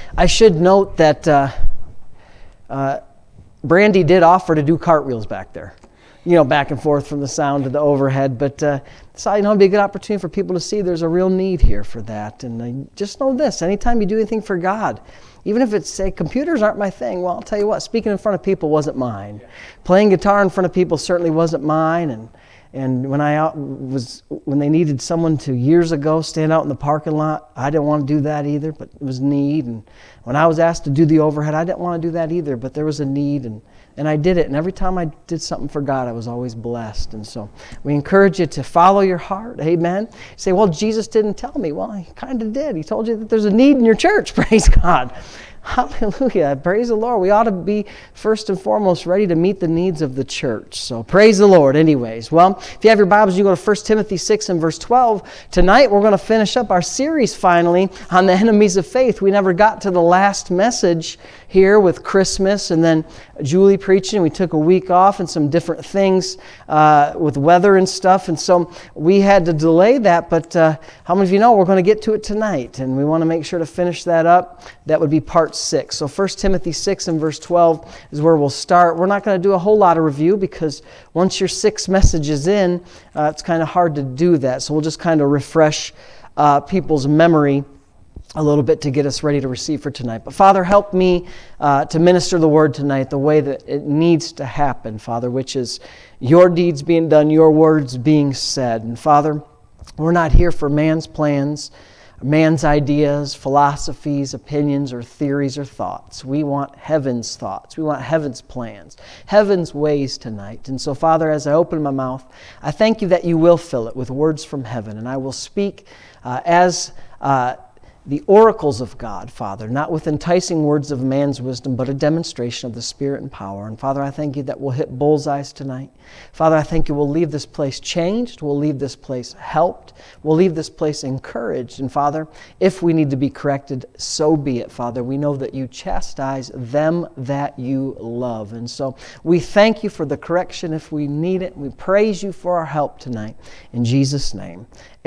I should note that Brandy did offer to do cartwheels back there. Back and forth from the sound to the overhead. But so it'd be a good opportunity for people to see there's a real need here for that. And just know this, anytime you do anything for God, even if it's, say, computers aren't my thing, well, I'll tell you what, speaking in front of people wasn't mine. Playing guitar in front of people certainly wasn't mine. And when they needed someone to years ago stand out in the parking lot, I didn't want to do that either, but it was need. And when I was asked to do the overhead, I didn't want to do that either, but there was a need, and I did it. And every time I did something for God, I was always blessed. And so we encourage you to follow your heart. Amen. You say, well, Jesus didn't tell me. Well, he kind of did. He told you that there's a need in your church. Praise God. Hallelujah. Praise the Lord. We ought to be first and foremost ready to meet the needs of the church. So praise the Lord anyways. Well, if you have your Bibles, you go to 1 Timothy 6 and verse 12. Tonight we're going to finish up our series finally on the enemies of faith. We never got to the last message here with Christmas and then Julie preaching. We took a week off and some different things with weather and stuff. And so we had to delay that. But how many of you know we're going to get to it tonight? And we want to make sure to finish that up. That would be part 6. So 1 Timothy 6 and verse 12 is where we'll start. We're not going to do a whole lot of review because once you're 6 messages in, it's kind of hard to do that. So we'll just kind of refresh people's memory a little bit to get us ready to receive for tonight. But Father, help me to minister the word tonight the way that it needs to happen, Father, which is your deeds being done, your words being said. And Father, we're not here for man's plans, man's ideas, philosophies, opinions, or theories or thoughts. We want heaven's thoughts. We want heaven's plans, heaven's ways tonight. And so, Father, as I open my mouth, I thank you that you will fill it with words from heaven. And I will speak as the oracles of God, Father, not with enticing words of man's wisdom, but a demonstration of the Spirit and power. And Father, I thank you that we'll hit bullseyes tonight. Father, I thank you we'll leave this place changed. We'll leave this place helped. We'll leave this place encouraged. And Father, if we need to be corrected, so be it, Father. We know that you chastise them that you love. And so we thank you for the correction if we need it. We praise you for our help tonight. In Jesus' name.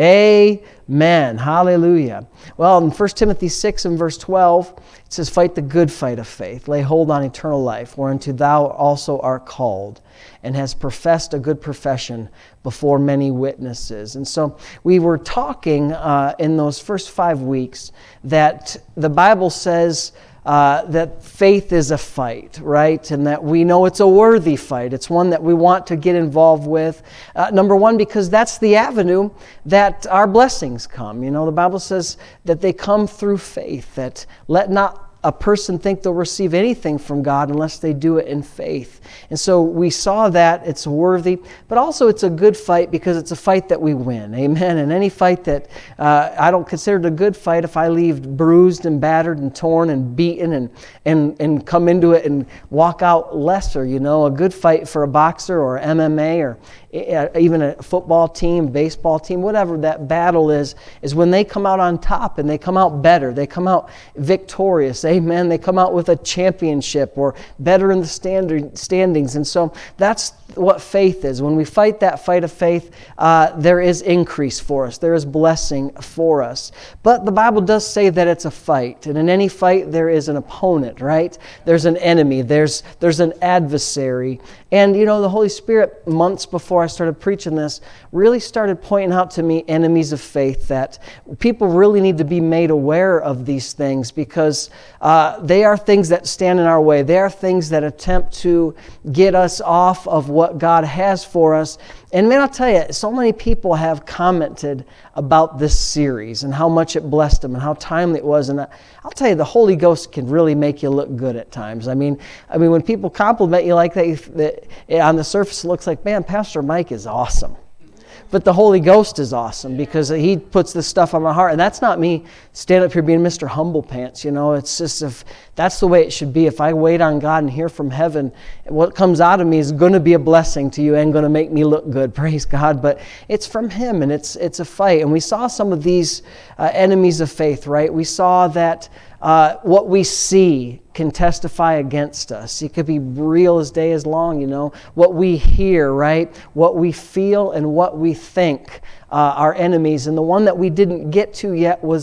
Amen. Hallelujah. Well, in 1 Timothy 6 and verse 12, it says, fight the good fight of faith, lay hold on eternal life, whereunto thou also art called, and hast professed a good profession before many witnesses. And so we were talking in those first 5 weeks that the Bible says that faith is a fight, right? And that we know it's a worthy fight. It's one that we want to get involved with. Number one, because that's the avenue that our blessings come. The Bible says that they come through faith, that let not a person think they'll receive anything from God unless they do it in faith. And so we saw that it's worthy, but also it's a good fight because it's a fight that we win. Amen. And any fight that I don't consider it a good fight if I leave bruised and battered and torn and beaten and come into it and walk out lesser. A good fight for a boxer or MMA or even a football team, baseball team, whatever that battle is when they come out on top and they come out better. They come out victorious. Amen. They come out with a championship or better in the standings. And so that's what faith is. When we fight that fight of faith, there is increase for us. There is blessing for us. But the Bible does say that it's a fight. And in any fight, there is an opponent, right? There's an enemy. There's an adversary. And, the Holy Spirit, months before I started preaching this, really started pointing out to me enemies of faith, that people really need to be made aware of these things because they are things that stand in our way. They are things that attempt to get us off of what God has for us. And man, I'll tell you, so many people have commented about this series and how much it blessed them and how timely it was. And I'll tell you, the Holy Ghost can really make you look good at times. I mean, when people compliment you like that on the surface, it looks like, man, Pastor Mike is awesome. But the Holy Ghost is awesome because He puts this stuff on my heart. And that's not me standing up here being Mr. Humble Pants. It's just if that's the way it should be. If I wait on God and hear from heaven, what comes out of me is going to be a blessing to you and going to make me look good. Praise God. But it's from Him and it's a fight. And we saw some of these enemies of faith, right? We saw that what we see can testify against us. It could be real as day is long, What we hear, right? What we feel and what we think are enemies. And the one that we didn't get to yet was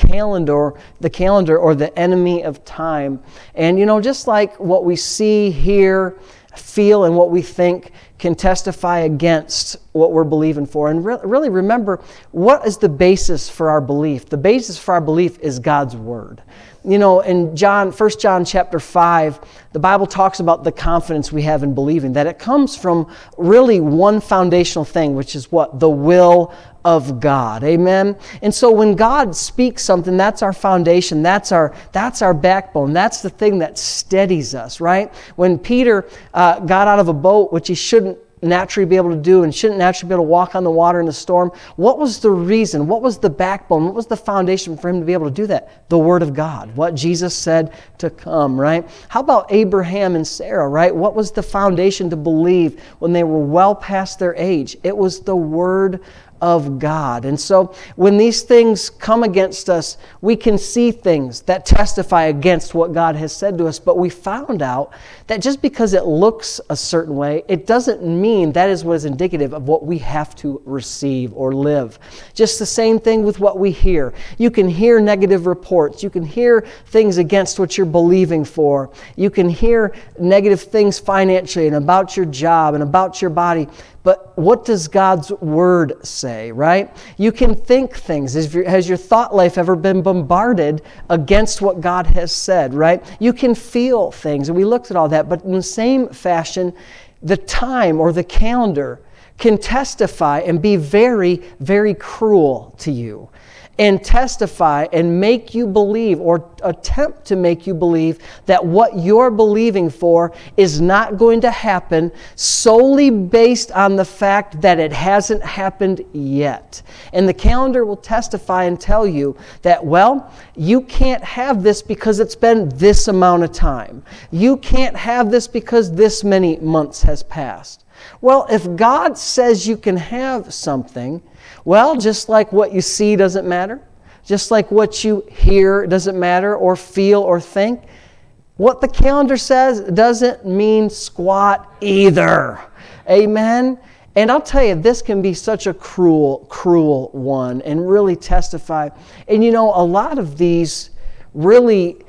calendar or the enemy of time. And just like what we see, hear, feel, and what we think can testify against what we're believing for. And really remember, what is the basis for our belief? The basis for our belief is God's Word. In 1 John chapter 5, the Bible talks about the confidence we have in believing, that it comes from really one foundational thing, which is what? The will of God. Amen? And so when God speaks something, that's our foundation, that's our backbone, that's the thing that steadies us, right? When Peter got out of a boat, which he shouldn't naturally be able to do and shouldn't naturally be able to walk on the water in the storm, what was the reason? What was the backbone? What was the foundation for him to be able to do that? The Word of God, what Jesus said to come, right? How about Abraham and Sarah, right? What was the foundation to believe when they were well past their age? It was the Word of God. And so when these things come against us, we can see things that testify against what God has said to us. But we found out that just because it looks a certain way, it doesn't mean that is what is indicative of what we have to receive or live. Just the same thing with what we hear. You can hear negative reports. You can hear things against what you're believing for. You can hear negative things financially and about your job and about your body. But what does God's Word say, right? You can think things. Has your thought life ever been bombarded against what God has said, right? You can feel things, and we looked at all that. But in the same fashion, the time or the calendar can testify and be very, very cruel to you, and testify and make you believe or attempt to make you believe that what you're believing for is not going to happen solely based on the fact that it hasn't happened yet. And the calendar will testify and tell you that, well, you can't have this because it's been this amount of time. You can't have this because this many months has passed. Well, if God says you can have something, well, just like what you see doesn't matter, just like what you hear doesn't matter or feel or think, what the calendar says doesn't mean squat either. Amen? And I'll tell you, this can be such a cruel, cruel one and really testify. And a lot of these really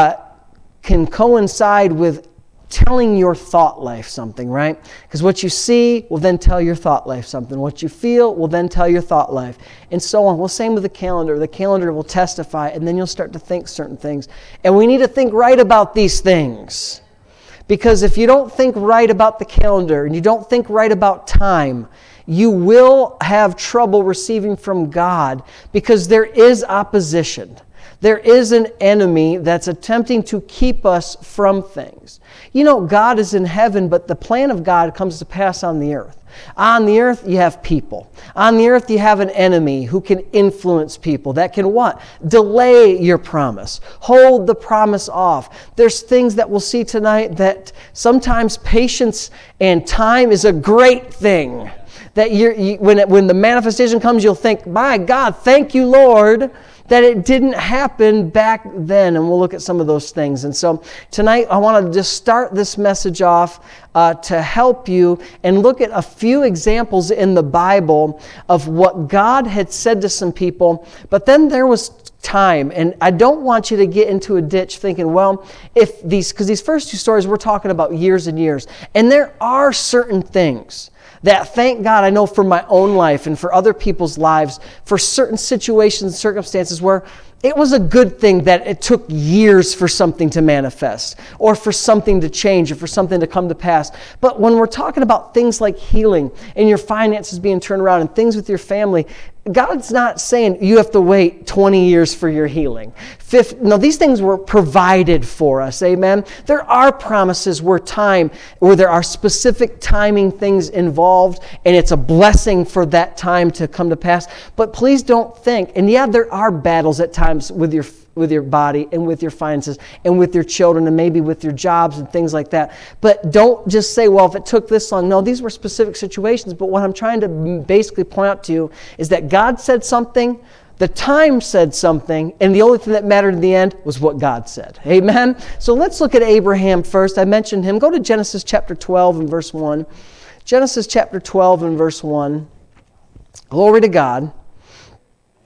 can coincide with telling your thought life something, right? Because what you see will then tell your thought life something. What you feel will then tell your thought life, and so on. Well, same with the calendar. The calendar will testify, and then you'll start to think certain things. And we need to think right about these things. Because if you don't think right about the calendar, and you don't think right about time, you will have trouble receiving from God, because there is opposition. There is an enemy that's attempting to keep us from things. God is in heaven, but the plan of God comes to pass on the earth. On the earth, you have people. On the earth, you have an enemy who can influence people, that can what? Delay your promise. Hold the promise off. There's things that we'll see tonight that sometimes patience and time is a great thing. That when the manifestation comes, you'll think, my God, thank you, Lord, that it didn't happen back then. And we'll look at some of those things. And so tonight I want to just start this message off to help you and look at a few examples in the Bible of what God had said to some people. But then there was time, and I don't want you to get into a ditch thinking, well, because these first two stories we're talking about years and years, and there are certain things that, thank God, I know for my own life and for other people's lives, for certain situations and circumstances where it was a good thing that it took years for something to manifest or for something to change or for something to come to pass. But when we're talking about things like healing and your finances being turned around and things with your family, God's not saying you have to wait 20 years for your healing. No, these things were provided for us, amen? There are promises where there are specific timing things involved, and it's a blessing for that time to come to pass. But please don't think, and yeah, there are battles at times with your body and with your finances and with your children and maybe with your jobs and things like that. But don't just say, well, if it took this long. No, these were specific situations. But what I'm trying to basically point out to you is that God said something, the time said something, and the only thing that mattered in the end was what God said. Amen? So let's look at Abraham first. I mentioned him. Go to Genesis chapter 12 and verse 1. Genesis chapter 12 and verse 1. Glory to God.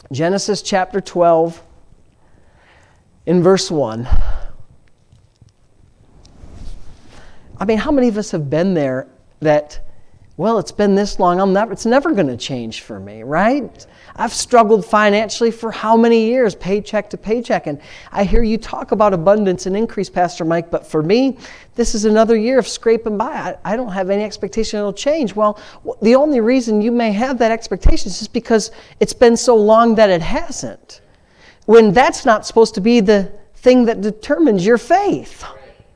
Genesis chapter 12, in verse 1. I mean, how many of us have been there that, well, it's been this long, it's never going to change for me, right? I've struggled financially for how many years, paycheck to paycheck, and I hear you talk about abundance and increase, Pastor Mike, but for me, this is another year of scraping by. I don't have any expectation it'll change. Well, the only reason you may have that expectation is just because it's been so long that it hasn't. When that's not supposed to be the thing that determines your faith.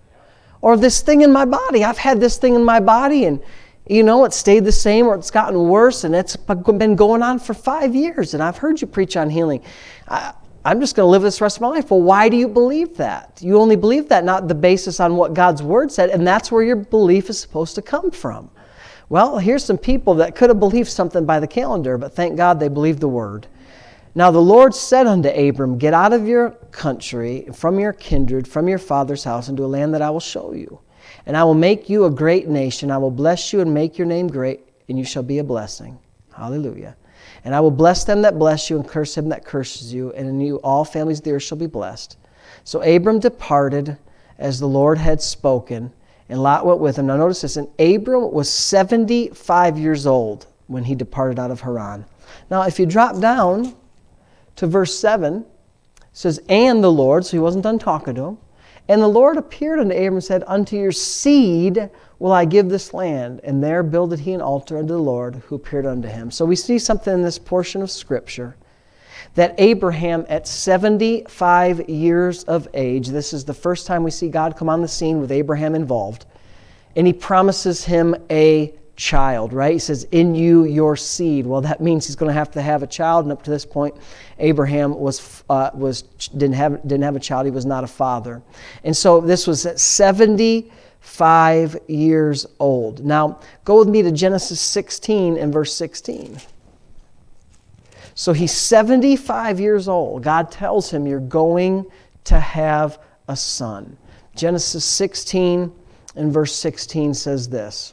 Or this thing in my body. I've had this thing in my body and, it stayed the same or it's gotten worse and it's been going on for 5 years and I've heard you preach on healing. I'm just going to live this rest of my life. Well, why do you believe that? You only believe that, not the basis on what God's Word said, and that's where your belief is supposed to come from. Well, here's some people that could have believed something by the calendar, but thank God they believed the Word. Now the Lord said unto Abram, get out of your country, from your kindred, from your father's house, into a land that I will show you. And I will make you a great nation. I will bless you and make your name great, and you shall be a blessing. Hallelujah. And I will bless them that bless you, and curse him that curses you, and in you all families of the earth shall be blessed. So Abram departed as the Lord had spoken, and Lot went with him. Now notice this, and Abram was 75 years old when he departed out of Haran. Now if you drop down to verse 7, it says, and the Lord, so he wasn't done talking to him, and the Lord appeared unto Abram and said, unto your seed will I give this land. And there builded he an altar unto the Lord who appeared unto him. So we see something in this portion of Scripture that Abraham at 75 years of age, this is the first time we see God come on the scene with Abraham involved, and he promises him a child, right? He says, in you, your seed. Well, that means he's going to have a child, and up to this point, Abraham didn't have a child. He was not a father. And so this was at 75 years old. Now, go with me to Genesis 16 and verse 16. So he's 75 years old. God tells him, you're going to have a son. Genesis 16 and verse 16 says this.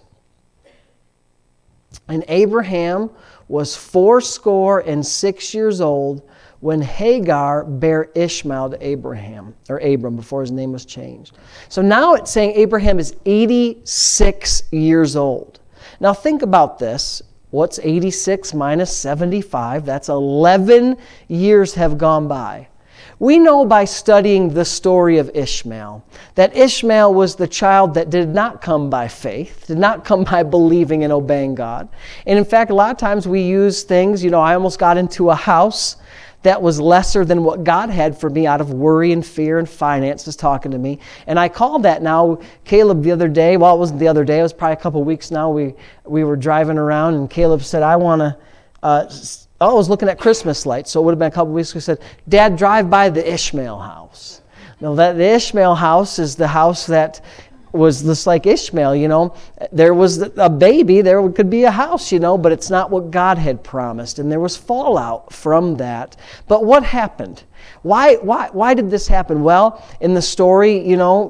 And Abraham was 86 years old when Hagar bare Ishmael to Abram, before his name was changed. So now it's saying Abraham is 86 years old. Now think about this. What's 86 minus 75? That's 11 years have gone by. We know by studying the story of Ishmael that Ishmael was the child that did not come by faith, did not come by believing and obeying God. And in fact, a lot of times we use things, I almost got into a house that was lesser than what God had for me out of worry and fear and finances talking to me. And I call that now, Caleb the other day, well, it wasn't the other day, it was probably a couple of weeks now, we were driving around and Caleb said, I was looking at Christmas lights, so it would have been a couple of weeks ago. He said, Dad, drive by the Ishmael house. Now, the Ishmael house is the house that was just like Ishmael, There was a baby, there could be a house, but it's not what God had promised. And there was fallout from that. But what happened? Why did this happen? Well, in the story,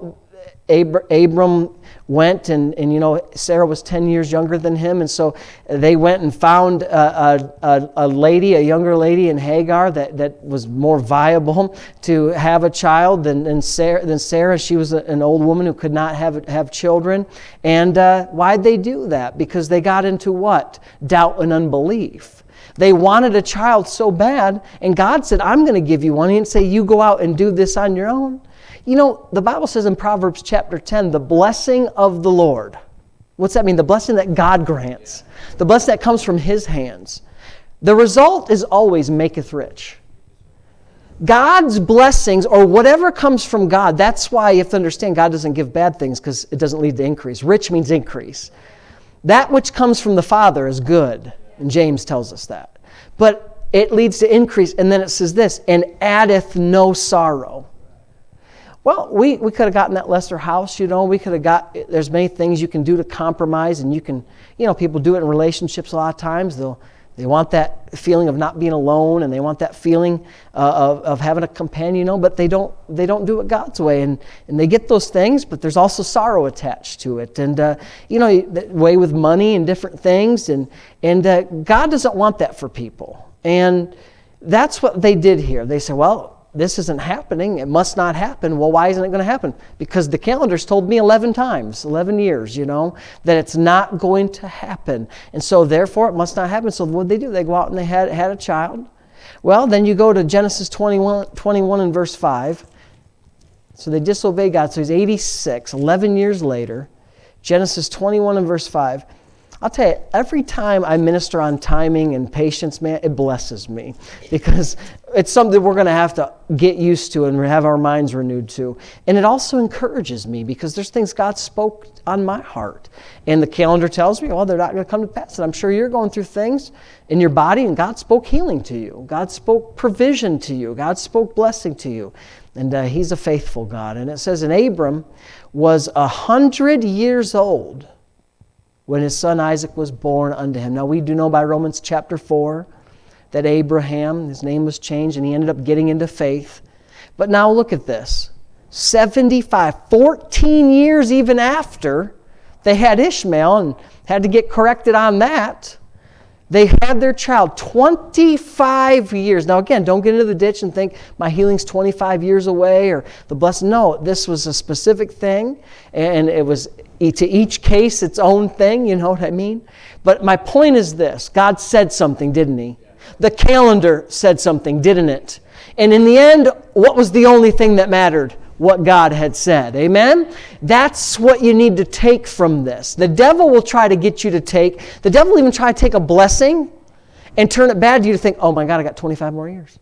Abram went and Sarah was 10 years younger than him, and so they went and found a younger lady in Hagar that was more viable to have a child than Sarah. She was an old woman who could not have children. And why'd they do that? Because they got into what? Doubt and unbelief. They wanted a child so bad, and God said, I'm going to give you one. He didn't say, you go out and do this on your own. The Bible says in Proverbs chapter 10, the blessing of the Lord. What's that mean? The blessing that God grants. The blessing that comes from His hands. The result is always maketh rich. God's blessings, or whatever comes from God, that's why you have to understand God doesn't give bad things because it doesn't lead to increase. Rich means increase. That which comes from the Father is good, and James tells us that. But it leads to increase, and then it says this, and addeth no sorrow. Well, we could have gotten that lesser house, we could have there's many things you can do to compromise, and you can, people do it in relationships a lot of times. They want that feeling of not being alone, and they want that feeling of having a companion, but they don't do it God's way, and they get those things, but there's also sorrow attached to it, and the way with money and different things, and God doesn't want that for people. And that's what they did here. They said, well, this isn't happening. It must not happen. Well, why isn't it going to happen? Because the calendar's told me 11 times, 11 years, that it's not going to happen. And so therefore it must not happen. So what did they do? They go out and they had a child. Well, then you go to Genesis 21 and verse 5. So they disobey God. So he's 86, 11 years later. Genesis 21 and verse 5. I'll tell you, every time I minister on timing and patience, man, it blesses me. Because it's something we're going to have to get used to and have our minds renewed to. And it also encourages me because there's things God spoke on my heart. And the calendar tells me, well, they're not going to come to pass. And I'm sure you're going through things in your body, and God spoke healing to you. God spoke provision to you. God spoke blessing to you. And he's a faithful God. And it says, and Abram was 100 years old when his son Isaac was born unto him. Now we do know by Romans chapter 4 that Abraham, his name was changed, and he ended up getting into faith. But now look at this. 14 years even after they had Ishmael and had to get corrected on that, they had their child 25 years. Now again, don't get into the ditch and think my healing's 25 years away or the blessing. No, this was a specific thing, and it was to each case its own thing, you know what I mean? But my point is this. God said something, didn't he? The calendar said something, didn't it? And in the end, what was the only thing that mattered? What God had said. Amen? That's what you need to take from this. The devil will try to get you to the devil will even try to take a blessing and turn it bad to you to think, oh my God, I got 25 more years.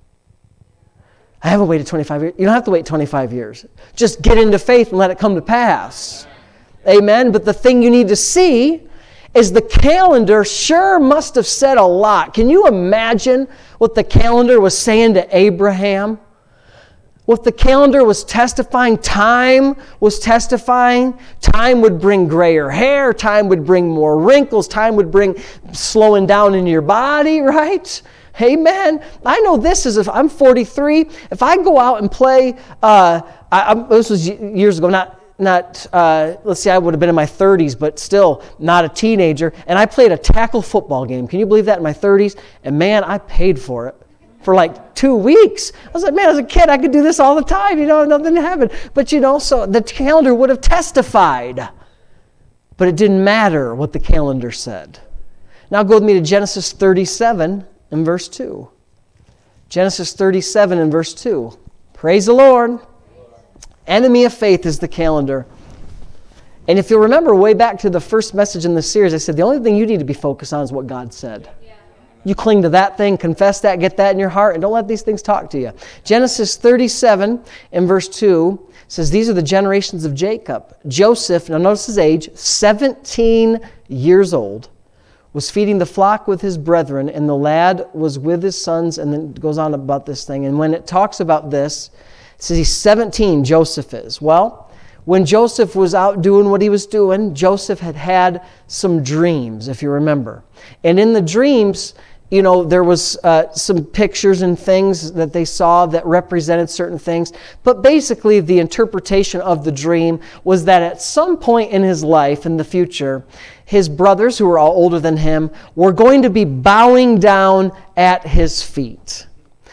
I haven't waited 25 years. You don't have to wait 25 years. Just get into faith and let it come to pass. Amen? But the thing you need to see is the calendar sure must have said a lot. Can you imagine what the calendar was saying to Abraham? What the calendar was testifying, time was testifying. Time would bring grayer hair. Time would bring more wrinkles. Time would bring slowing down in your body, right? Amen. I know this is, if I'm 43, if I go out and play, this was years ago, let's see, I would have been in my 30s, but still not a teenager, and I played a tackle football game. Can you believe that, in my 30s? And man, I paid for it. For like 2 weeks. I was like, man, as a kid, I could do this all the time. Nothing happened. But so the calendar would have testified. But it didn't matter what the calendar said. Now go with me to Genesis 37 and verse 2. Genesis 37 and verse 2. Praise the Lord. Enemy of faith is the calendar. And if you'll remember way back to the first message in the series, I said the only thing you need to be focused on is what God said. You cling to that thing, confess that, get that in your heart, and don't let these things talk to you. Genesis 37 and verse 2 says, these are the generations of Jacob. Joseph, now notice his age, 17 years old, was feeding the flock with his brethren, and the lad was with his sons, and then it goes on about this thing. And when it talks about this, it says he's 17, Joseph is. Well, when Joseph was out doing what he was doing, Joseph had some dreams, if you remember. And in the dreams, there was some pictures and things that they saw that represented certain things. But basically, the interpretation of the dream was that at some point in his life, in the future, his brothers, who were all older than him, were going to be bowing down at his feet.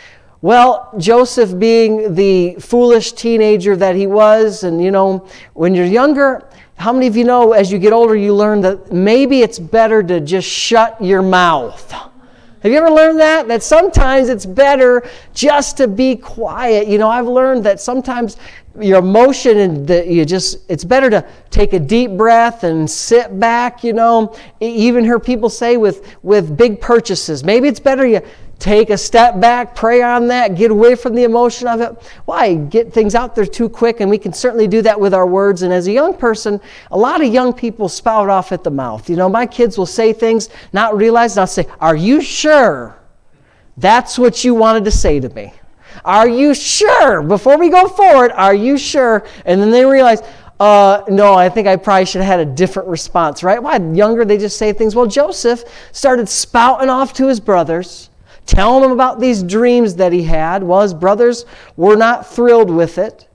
Well, Joseph, being the foolish teenager that he was, and when you're younger, how many of you know as you get older you learn that maybe it's better to just shut your mouth? Have you ever learned that? That sometimes it's better just to be quiet. I've learned that sometimes your emotion and it's better to take a deep breath and sit back, Even heard people say with big purchases, maybe it's better you take a step back, pray on that, get away from the emotion of it. Why get things out there too quick? And we can certainly do that with our words. And as a young person, a lot of young people spout off at the mouth. My kids will say things, not realize, and I'll say, are you sure that's what you wanted to say to me? Are you sure? Before we go forward, are you sure? And then they realize, no, I think I probably should have had a different response, right? Why? Younger, they just say things. Well, Joseph started spouting off to his brothers, telling them about these dreams that he had. Well, his brothers were not thrilled with it.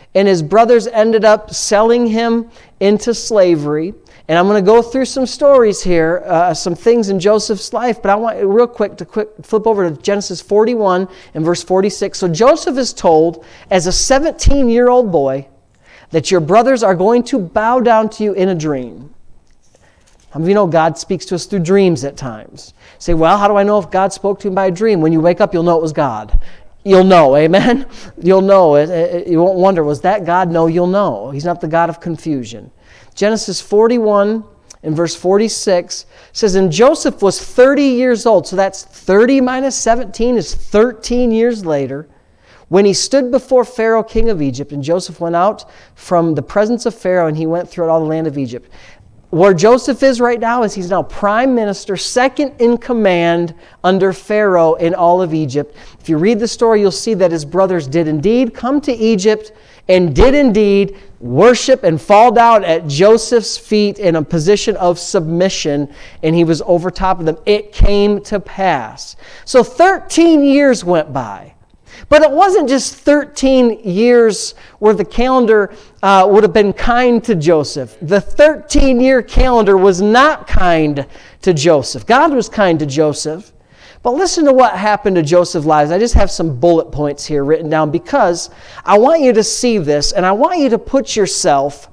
and his brothers ended up selling him into slavery. And I'm going to go through some stories here, some things in Joseph's life, but I want real quick to flip over to Genesis 41 and verse 46. So Joseph is told as a 17-year-old boy that your brothers are going to bow down to you in a dream. How many of you know God speaks to us through dreams at times? You say, well, how do I know if God spoke to him by a dream? When you wake up, you'll know it was God. You'll know, amen? You'll know. You won't wonder, was that God? No, you'll know. He's not the God of confusion. Genesis 41 and verse 46 says, and Joseph was 30 years old. So that's 30 minus 17 is 13 years later. When he stood before Pharaoh, king of Egypt, and Joseph went out from the presence of Pharaoh, and he went throughout all the land of Egypt. Where Joseph is right now is he's now prime minister, second in command under Pharaoh in all of Egypt. If you read the story, you'll see that his brothers did indeed come to Egypt and did indeed worship and fall down at Joseph's feet in a position of submission, and he was over top of them. It came to pass. So 13 years went by. But it wasn't just 13 years where the calendar would have been kind to Joseph. The 13-year calendar was not kind to Joseph. God was kind to Joseph. But listen to what happened to Joseph's lives. I just have some bullet points here written down because I want you to see this, and I want you to put yourself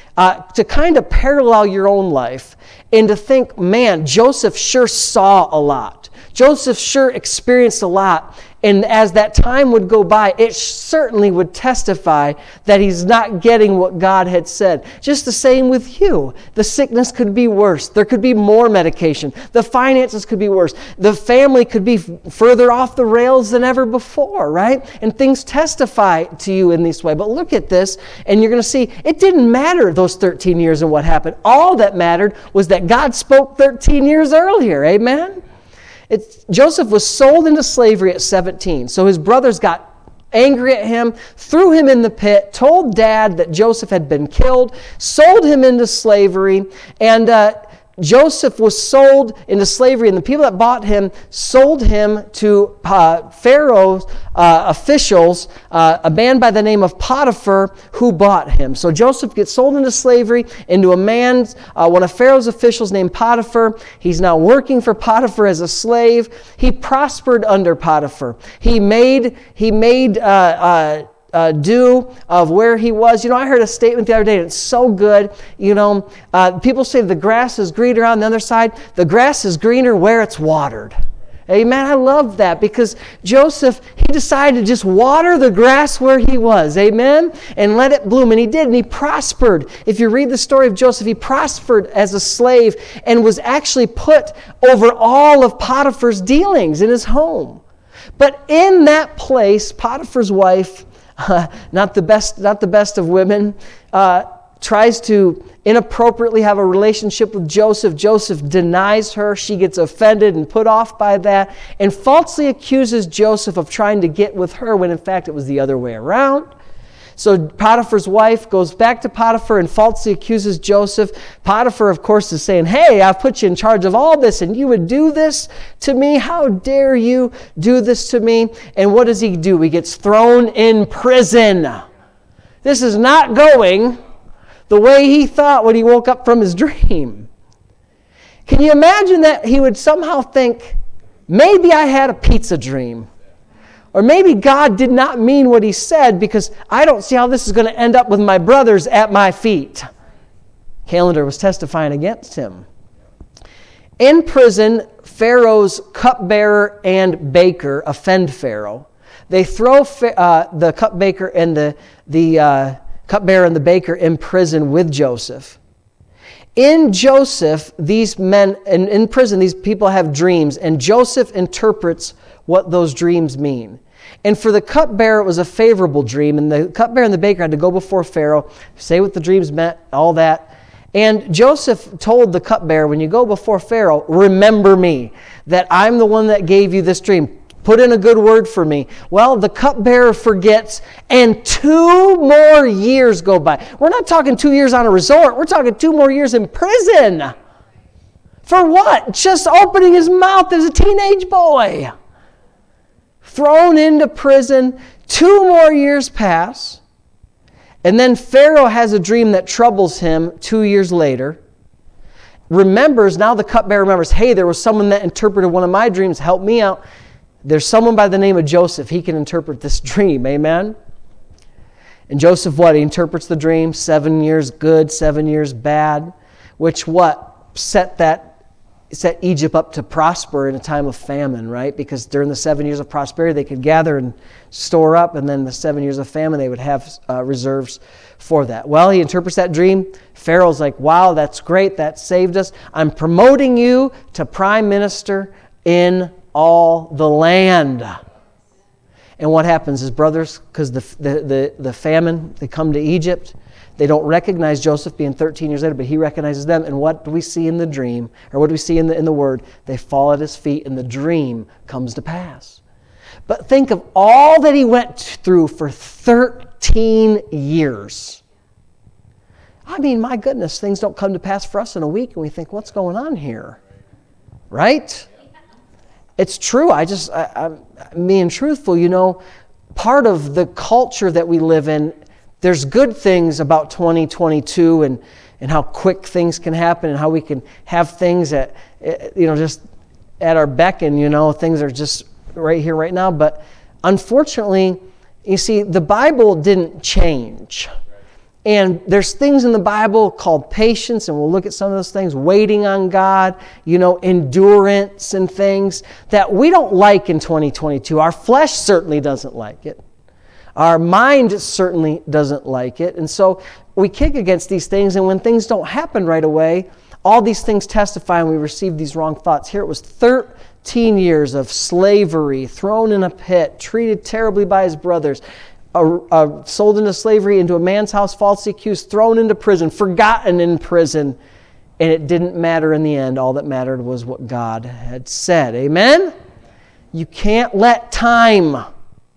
to kind of parallel your own life and to think, man, Joseph sure saw a lot. Joseph sure experienced a lot. And as that time would go by, it certainly would testify that he's not getting what God had said. Just the same with you. The sickness could be worse. There could be more medication. The finances could be worse. The family could be further off the rails than ever before, right? And things testify to you in this way. But look at this, and you're going to see it didn't matter those 13 years and what happened. All that mattered was that God spoke 13 years earlier. Amen? Joseph was sold into slavery at 17. So his brothers got angry at him, threw him in the pit, told Dad that Joseph had been killed, sold him into slavery, and Joseph was sold into slavery, and the people that bought him sold him to Pharaoh's officials, a man by the name of Potiphar, who bought him. So Joseph gets sold into slavery into a man's, one of Pharaoh's officials named Potiphar. He's now working for Potiphar as a slave. He prospered under Potiphar. He made due of where he was. You know, I heard a statement the other day, and it's so good. You know, people say the grass is greener on the other side. The grass is greener where it's watered. Amen. I love that because Joseph, he decided to just water the grass where he was. Amen. And let it bloom. And he did. And he prospered. If you read the story of Joseph, he prospered as a slave and was actually put over all of Potiphar's dealings in his home. But in that place, Potiphar's wife, not the best of women, tries to inappropriately have a relationship with Joseph. Joseph denies her. She gets offended and put off by that and falsely accuses Joseph of trying to get with her when in fact it was the other way around. So Potiphar's wife goes back to Potiphar and falsely accuses Joseph. Potiphar, of course, is saying, hey, I've put you in charge of all this and you would do this to me? How dare you do this to me? And what does he do? He gets thrown in prison. This is not going the way he thought when he woke up from his dream. Can you imagine that he would somehow think, maybe I had a pizza dream? Or maybe God did not mean what he said because I don't see how this is going to end up with my brothers at my feet. Calendar was testifying against him. In prison, Pharaoh's cupbearer and baker offend Pharaoh. They throw the cupbearer and the cupbearer and the baker in prison with Joseph. In Joseph, these men, in prison, these people have dreams, and Joseph interprets what those dreams mean. And for the cupbearer, it was a favorable dream, and the cupbearer and the baker had to go before Pharaoh, say what the dreams meant, all that. And Joseph told the cupbearer, when you go before Pharaoh, remember me, that I'm the one that gave you this dream. Put in a good word for me. Well, the cupbearer forgets, and 2 more years go by. We're not talking 2 years on a resort. We're talking 2 more years in prison. For what? Just opening his mouth as a teenage boy. Thrown into prison. 2 more years pass. And then Pharaoh has a dream that troubles him 2 years later. Remembers, now the cupbearer remembers, hey, there was someone that interpreted one of my dreams. Help me out. There's someone by the name of Joseph. He can interpret this dream. Amen? And Joseph, what? He interprets the dream. 7 years good, 7 years bad. Which what? Set Egypt up to prosper in a time of famine, right? Because during the 7 years of prosperity, they could gather and store up, and then the 7 years of famine, they would have reserves for that. Well, he interprets that dream. Pharaoh's like, wow, that's great. That saved us. I'm promoting you to prime minister in all the land. And what happens? His brothers, because the famine, they come to Egypt. They don't recognize Joseph being 13 years later, but he recognizes them. And what do we see in the dream, or what do we see in the word? They fall at his feet, and the dream comes to pass. But think of all that he went through for 13 years. I mean, my goodness, things don't come to pass for us in a week, and we think, what's going on here? Right? It's true. I'm being truthful. Part of the culture that we live in, there's good things about 2022 and how quick things can happen and how we can have things that, just at our beck and, things are just right here, right now. But unfortunately, you see, the Bible didn't change. And there's things in the Bible called patience, and we'll look at some of those things, waiting on God, endurance and things that we don't like in 2022. Our flesh certainly doesn't like it. Our mind certainly doesn't like it. And so we kick against these things, and when things don't happen right away, all these things testify and we receive these wrong thoughts. Here it was 13 years of slavery, thrown in a pit, treated terribly by his brothers, sold into slavery, into a man's house, falsely accused, thrown into prison, forgotten in prison, and it didn't matter in the end. All that mattered was what God had said. Amen? You can't let time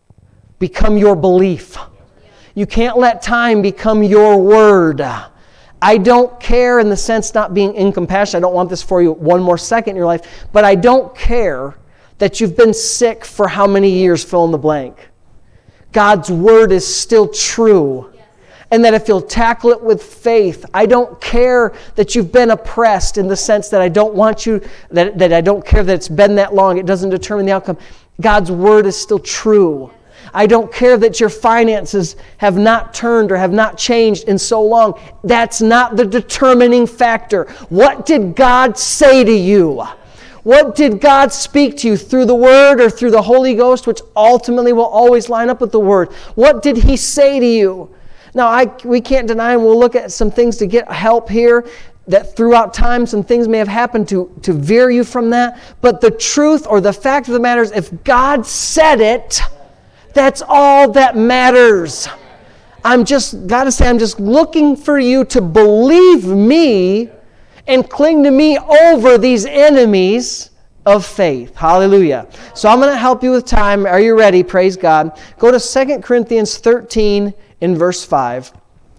become your belief. You can't let time become your word. I don't care in the sense not being incompassionate. I don't want this for you one more second in your life, but I don't care that you've been sick for how many years, fill in the blank. God's word is still true. And that if you'll tackle it with faith, I don't care that you've been oppressed in the sense that I don't want you, that I don't care that it's been that long. It doesn't determine the outcome. God's word is still true. I don't care that your finances have not turned or have not changed in so long. That's not the determining factor. What did God say to you? What did God speak to you through the Word or through the Holy Ghost, which ultimately will always line up with the Word? What did He say to you? Now, we can't deny, and we'll look at some things to get help here, that throughout time some things may have happened to veer you from that. But the truth or the fact of the matter is, if God said it, that's all that matters. I'm just looking for you to believe me and cling to me over these enemies of faith. Hallelujah. So I'm going to help you with time. Are you ready? Praise God. Go to 2 Corinthians 13 in verse 5.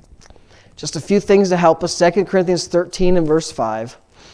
Just a few things to help us. 2 Corinthians 13 and verse 5.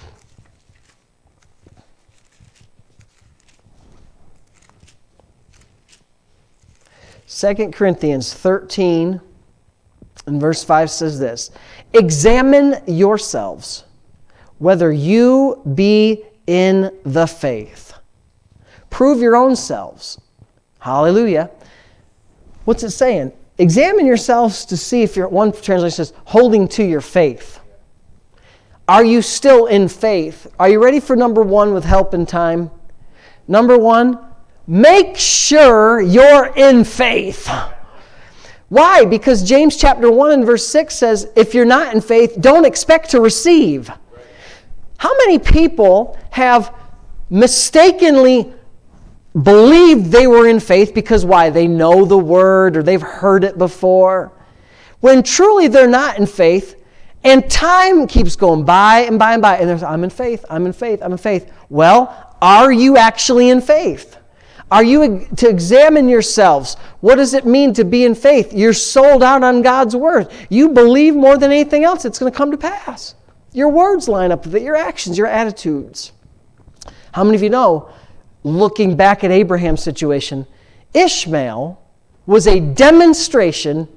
Second Corinthians 13 and verse 5 says this: examine yourselves whether you be in the faith. Prove your own selves. Hallelujah. What's it saying? Examine yourselves to see if one translation says, holding to your faith. Are you still in faith? Are you ready for number one with help in time? Number one, make sure you're in faith. Why? Because James chapter 1 and verse 6 says, if you're not in faith, don't expect to receive. How many people have mistakenly believed they were in faith because why? They know the word or they've heard it before. When truly they're not in faith, and time keeps going by and by and by, and they're I'm in faith, I'm in faith, I'm in faith. Well, are you actually in faith? Are you to examine yourselves? What does it mean to be in faith? You're sold out on God's word. You believe more than anything else it's going to come to pass. Your words line up with it, your actions, your attitudes. How many of you know, looking back at Abraham's situation, Ishmael was a demonstration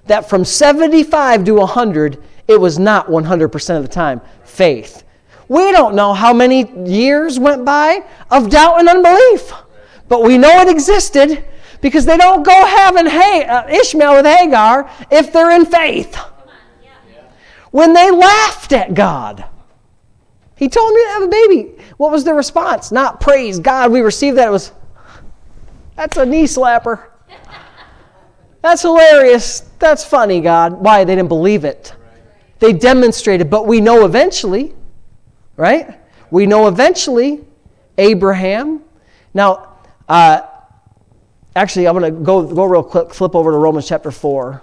that from 75 to 100, it was not 100% of the time faith. We don't know how many years went by of doubt and unbelief, but we know it existed because they don't go having Ishmael with Hagar if they're in faith. When they laughed at God, He told me to have a baby. What was their response? Not praise God, we received that. It was, that's a knee slapper. That's hilarious. That's funny, God. Why? They didn't believe it. They demonstrated, but we know eventually, right? We know eventually Abraham. Now, actually, I'm going to go real quick, flip over to Romans chapter 4.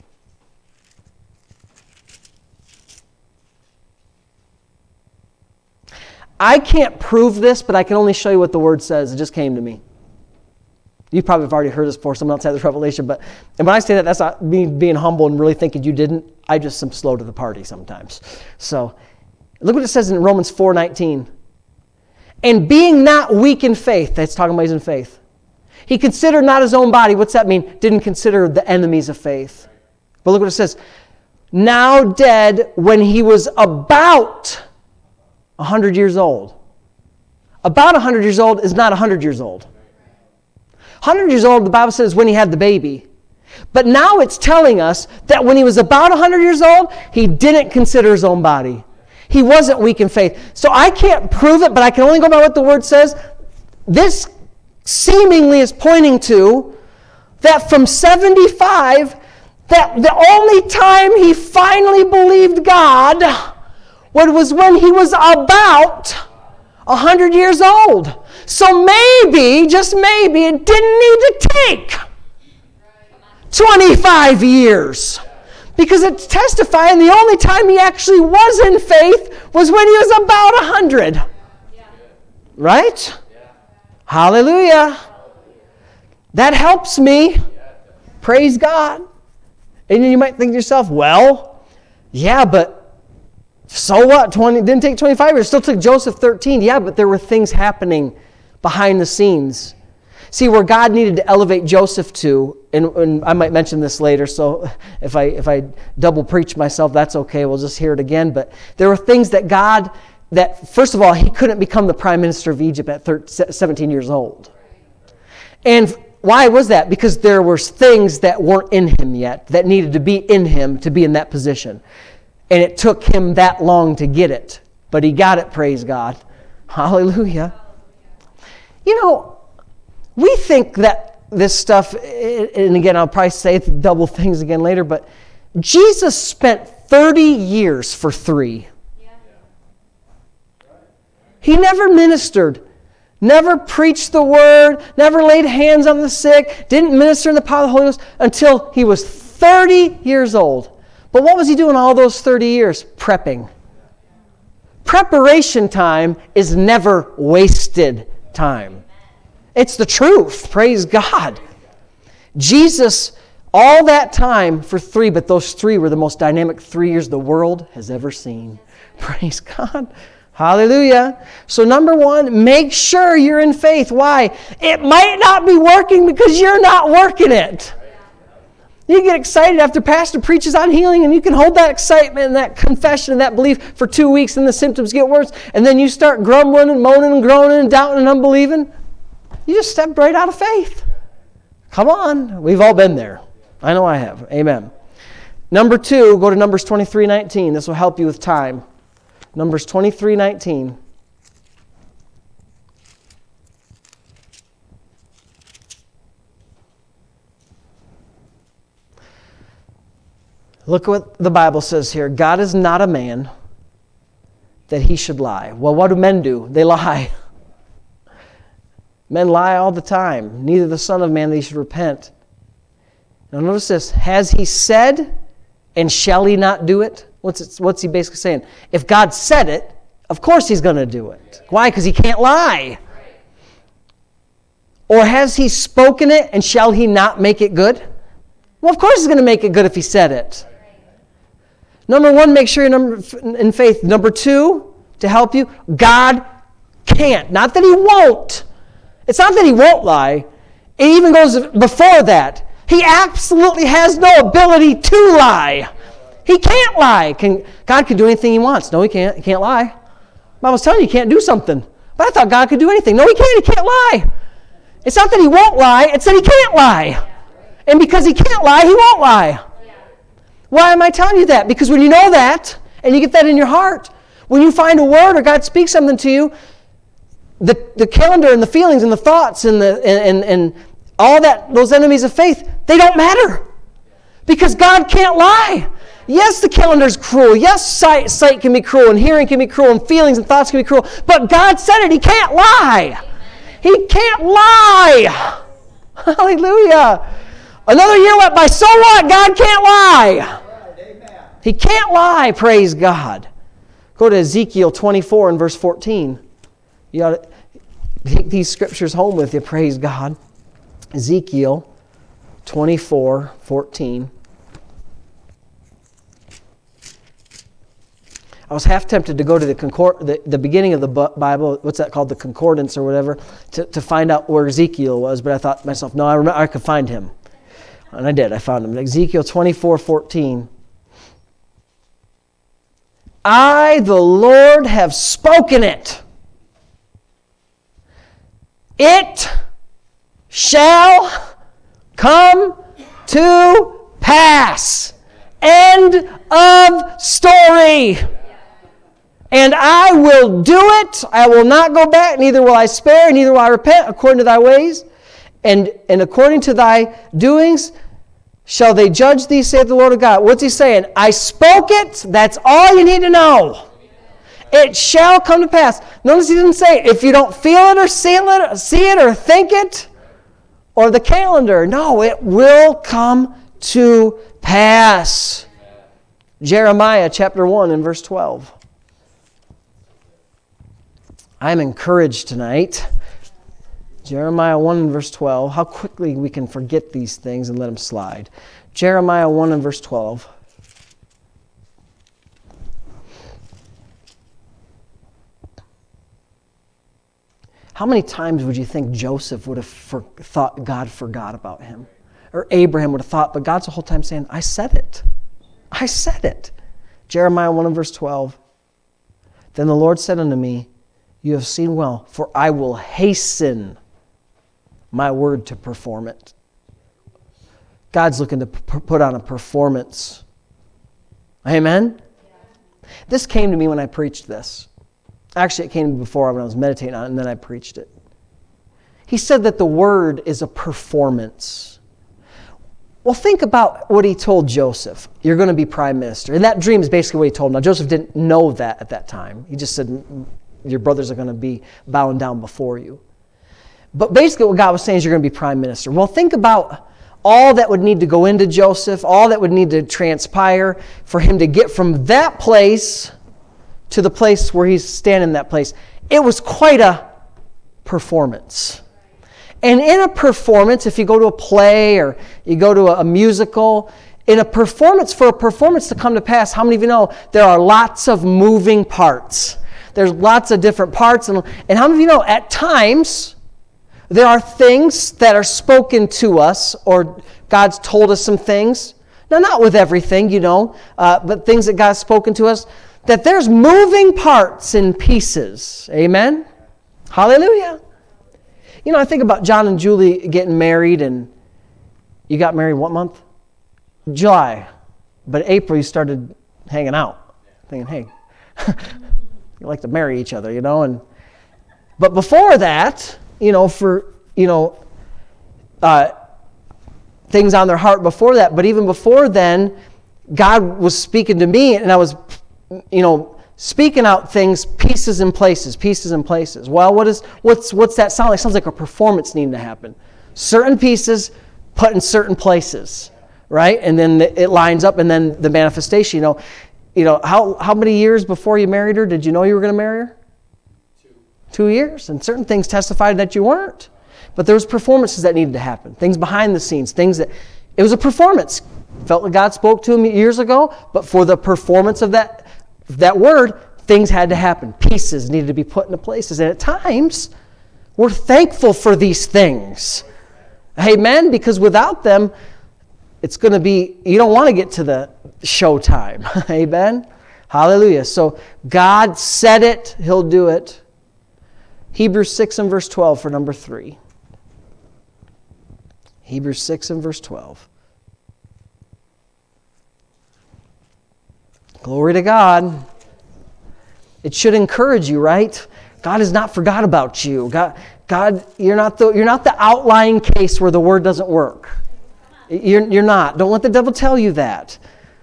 I can't prove this, but I can only show you what the Word says. It just came to me. You probably have already heard this before. Someone else had this revelation. And when I say that, that's not me being humble and really thinking you didn't. I just am slow to the party sometimes. So look what it says in Romans 4:19. And being not weak in faith, that's talking about he's in faith. He considered not his own body. What's that mean? Didn't consider the enemies of faith. But look what it says. Now dead when he was about 100 years old. About 100 years old is not 100 years old. 100 years old, the Bible says, when he had the baby. But now it's telling us that when he was about 100 years old, he didn't consider his own body. He wasn't weak in faith. So I can't prove it, but I can only go by what the Word says. This seemingly is pointing to that from 75, that the only time he finally believed God was when he was about 100 years old. So maybe, just maybe, it didn't need to take 25 years. Because it's testifying the only time he actually was in faith was when he was about 100. Right? Hallelujah. That helps me. Praise God. And you might think to yourself, well, yeah, but so what? It didn't take 25 years. It still took Joseph 13. Yeah, but there were things happening behind the scenes. See, where God needed to elevate Joseph to, and I might mention this later, so if I double preach myself, that's okay. We'll just hear it again. But there were things that first of all, he couldn't become the prime minister of Egypt at 17 years old. And why was that? Because there were things that weren't in him yet, that needed to be in him to be in that position. And it took him that long to get it. But he got it, praise God. Hallelujah. You know, we think that this stuff, and again, I'll probably say double things again later, but Jesus spent 30 years for 3. He never ministered, never preached the word, never laid hands on the sick, didn't minister in the power of the Holy Ghost until he was 30 years old. But what was he doing all those 30 years? Prepping. Preparation time is never wasted time. It's the truth. Praise God. Jesus, all that time for 3, but those 3 were the most dynamic 3 years the world has ever seen. Praise God. Hallelujah. So number 1, make sure you're in faith. Why? It might not be working because you're not working it. You get excited after pastor preaches on healing, and you can hold that excitement and that confession and that belief for 2 weeks, and the symptoms get worse, and then you start grumbling and moaning and groaning and doubting and unbelieving. You just stepped right out of faith. Come on. We've all been there. I know I have. Amen. Number 2, go to Numbers 23:19. This will help you with time. Numbers 23:19. Look what the Bible says here. God is not a man that he should lie. Well, what do men do? They lie. Men lie all the time. Neither the Son of Man that he should repent. Now notice this. Has he said, and shall he not do it? What's he basically saying? If God said it, of course he's going to do it. Why? Because he can't lie. Or has he spoken it, and shall he not make it good? Well, of course he's going to make it good if he said it. Number 1, make sure you're in faith. Number 2, to help you, God can't. Not that he won't. It's not that he won't lie. It even goes before that. He absolutely has no ability to lie. He can't lie. God can do anything He wants. No, He can't. He can't lie. The Bible's telling you He can't do something. But I thought God could do anything. No, He can't. He can't lie. It's not that He won't lie. It's that He can't lie. And because He can't lie, He won't lie. Why am I telling you that? Because when you know that, and you get that in your heart, when you find a word or God speaks something to you, the calendar and the feelings and the thoughts and all that, those enemies of faith, they don't matter. Because God can't lie. Yes, the calendar's cruel. Yes, sight can be cruel, and hearing can be cruel, and feelings and thoughts can be cruel. But God said it. He can't lie. He can't lie. Hallelujah. Another year went by. So what? God can't lie. He can't lie. Praise God. Go to Ezekiel 24 and verse 14. You ought to take these scriptures home with you. Praise God. Ezekiel 24:14. I was half tempted to go to the beginning of the Bible, what's that called, the concordance or whatever, to find out where Ezekiel was, but I thought to myself, no, I could find him. And I did. I found him. Ezekiel 24:14. I, the Lord, have spoken it. It shall come to pass. End of story. And I will do it. I will not go back, neither will I spare, neither will I repent, according to thy ways. And according to thy doings shall they judge thee, saith the Lord of God. What's He saying? I spoke it. That's all you need to know. It shall come to pass. Notice He didn't say, if you don't feel it or see it or think it, or the calendar. No, it will come to pass. Jeremiah chapter 1 and verse 12. I'm encouraged tonight. Jeremiah 1 and verse 12. How quickly we can forget these things and let them slide. Jeremiah 1 and verse 12. How many times would you think Joseph would have thought God forgot about him? Or Abraham would have thought, but God's the whole time saying, I said it. I said it. Jeremiah 1 and verse 12. Then the Lord said unto me, you have seen well, for I will hasten my word to perform it. God's looking to put on a performance. Amen? This came to me when I preached this. Actually, it came to me before when I was meditating on it, and then I preached it. He said that the word is a performance. Well, think about what He told Joseph. You're going to be prime minister. And that dream is basically what He told him. Now, Joseph didn't know that at that time. He just said, your brothers are going to be bowing down before you. But basically what God was saying is you're going to be prime minister. Well, think about all that would need to go into Joseph, all that would need to transpire for him to get from that place to the place where he's standing in that place. It was quite a performance. And in a performance, if you go to a play or you go to a musical, in a performance, for a performance to come to pass, how many of you know there are lots of moving parts? There's lots of different parts. And how many of you know at times there are things that are spoken to us or God's told us some things. Now, not with everything, but things that God's spoken to us, that there's moving parts and pieces. Amen? Hallelujah. I think about John and Julie getting married, and you got married what month? July. But April you started hanging out, thinking, hey, you like to marry each other, but before that, things on their heart before that. But even before then, God was speaking to me, and I was, speaking out things, pieces and places. Well, what's that sound like? It sounds like a performance needing to happen. Certain pieces put in certain places, right? And then it lines up, and then the manifestation. How many years before you married her did you know you were going to marry her? 2 years. And certain things testified that you weren't. But there was performances that needed to happen. Things behind the scenes. It was a performance. Felt like God spoke to him years ago, but for the performance of that word, things had to happen. Pieces needed to be put into places. And at times, we're thankful for these things. Amen? Because without them, it's going to be, you don't want to get to the showtime. Amen? Hallelujah. So God said it, He'll do it. Hebrews 6 and verse 12 for number 3. Hebrews 6 and verse 12. Glory to God. It should encourage you, right? God has not forgot about you. God, you're not the outlying case where the word doesn't work. You're not. Don't let the devil tell you that.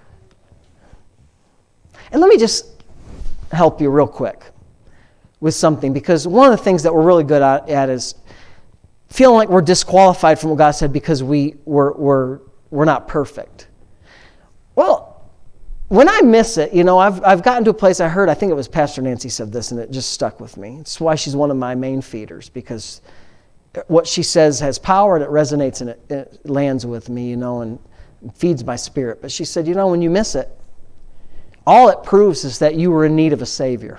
And let me just help you real quick with something, because one of the things that we're really good at is feeling like we're disqualified from what God said because we're not perfect. Well, when I miss it, I've gotten to a place I think it was Pastor Nancy said this, and it just stuck with me. It's why she's one of my main feeders, because what she says has power and it resonates and it lands with me, and feeds my spirit. But she said, when you miss it, all it proves is that you were in need of a Savior.